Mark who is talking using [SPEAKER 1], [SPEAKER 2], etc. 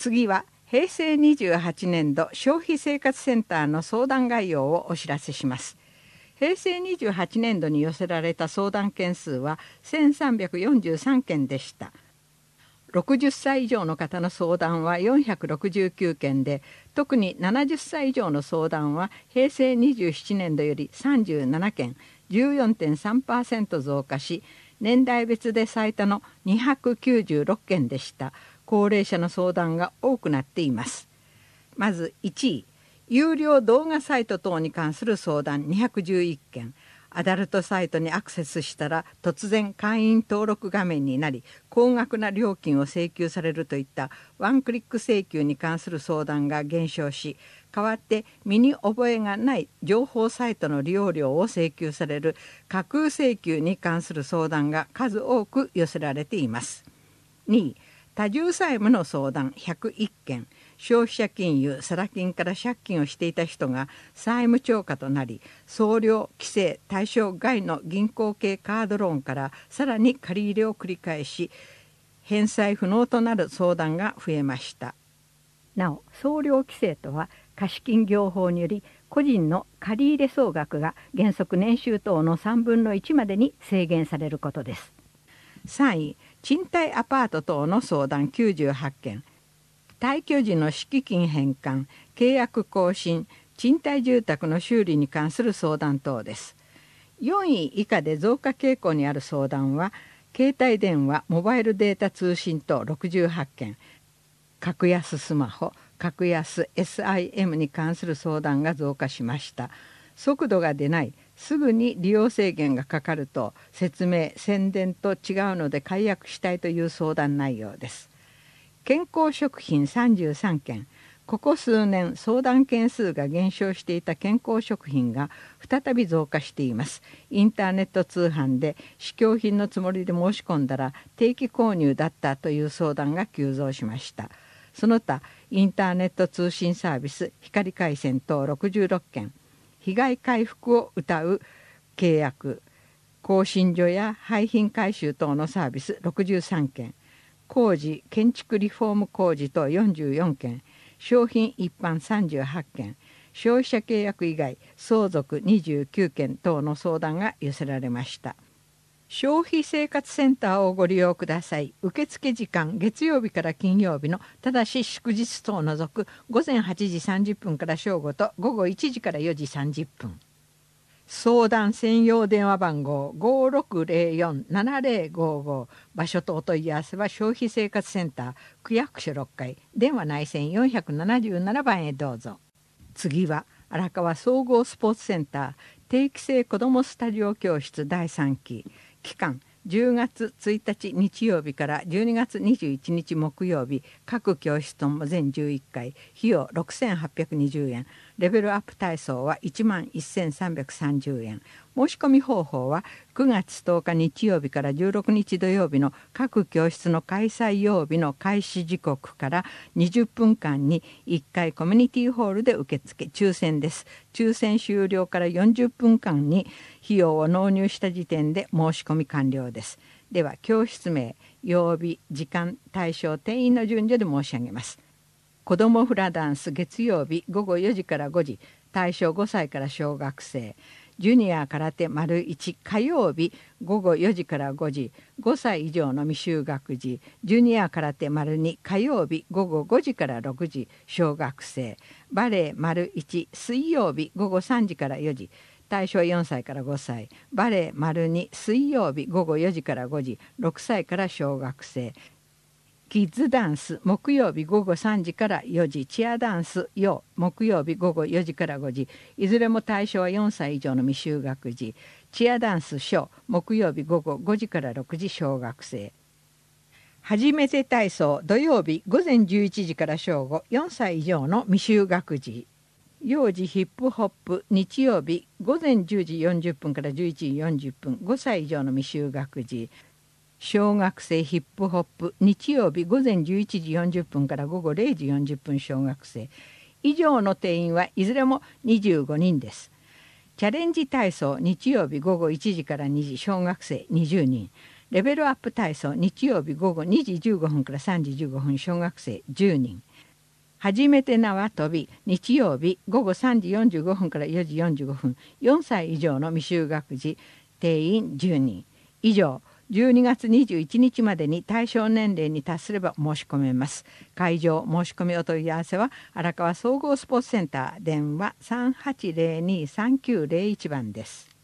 [SPEAKER 1] 次は平成28年度消費生活センターの相談概要をお知らせします。平成28年度に寄せられた相談件数は1343件でした。60歳以上の方の相談は469件で、特に70歳以上の相談は平成27年度より37件、14.3% 増加し、年代別で最多の296件でした。高齢者の相談が多くなっています。まず1位、有料動画サイト等に関する相談211件。アダルトサイトにアクセスしたら突然会員登録画面になり、高額な料金を請求されるといったワンクリック請求に関する相談が減少し、代わって身に覚えがない情報サイトの利用料を請求される架空請求に関する相談が数多く寄せられています。2位、多重債務の相談101件。消費者金融サラ金から借金をしていた人が債務超過となり、総量規制対象外の銀行系カードローンからさらに借り入れを繰り返し、返済不能となる相談が増えました。なお、総量規制とは貸金業法により個人の借入総額が原則年収等の3分の1までに制限されることです。3位、賃貸アパート等の相談98件。退去時の敷金返還、契約更新、賃貸住宅の修理に関する相談等です。4位以下で増加傾向にある相談は、携帯電話・モバイルデータ通信等68件、格安スマホ、格安 SIM に関する相談が増加しました。速度が出ない、すぐに利用制限がかかると、説明・宣伝と違うので解約したいという相談内容です。健康食品33件。ここ数年相談件数が減少していた健康食品が再び増加しています。インターネット通販で試供品のつもりで申し込んだら定期購入だったという相談が急増しました。その他インターネット通信サービス光回線等66件。被害回復を謳う契約、更新所や廃品回収等のサービス63件。工事・建築リフォーム工事等44件、商品一般38件、消費者契約以外相続29件等の相談が寄せられました。消費生活センターをご利用ください。受付時間月曜日から金曜日のただし祝日等を除く午前8時30分から正午と午後1時から4時30分。相談専用電話番号 5604-7055。 場所とお問い合わせは消費生活センター区役所6階電話内線477番へどうぞ。次は荒川総合スポーツセンター定期制子どもスタジオ教室第3期。期間10月1日日曜日から12月21日木曜日、各教室とも全11回、費用6820円、レベルアップ体操は11330円。申し込み方法は9月10日日曜日から16日土曜日の各教室の開催曜日の開始時刻から20分間に1回コミュニティホールで受付、抽選です。抽選終了から40分間に費用を納入した時点で申し込み完了です。では教室名、曜日、時間、対象、定員の順序で申し上げます。子どもフラダンス月曜日午後4時から5時、対象5歳から小学生。ジュニア空手丸1火曜日午後4時から5時、5歳以上の未就学児。ジュニア空手丸2火曜日午後5時から6時、小学生。バレエ丸1水曜日午後3時から4時、対象4歳から5歳。バレエ丸2水曜日午後4時から5時、6歳から小学生。キッズダンス木曜日午後3時から4時、チアダンス陽木曜日午後4時から5時、いずれも対象は4歳以上の未就学児。チアダンス小木曜日午後5時から6時、小学生。初めて体操土曜日午前11時から正午、4歳以上の未就学児。幼児ヒップホップ日曜日午前10時40分から11時40分、5歳以上の未就学児。小学生ヒップホップ日曜日午前11時40分から午後0時40分、小学生。以上の定員はいずれも25人です。チャレンジ体操日曜日午後1時から2時、小学生20人。 レベルアップ体操日曜日午後2時15分から3時15分小学生10人。初めて縄跳び日曜日午後3時45分から4時45分4歳以上の未就学児定員10人。以上、12月21日までに対象年齢に達すれば申し込めます。会場申し込みお問い合わせは荒川総合スポーツセンター電話3802-3901番です。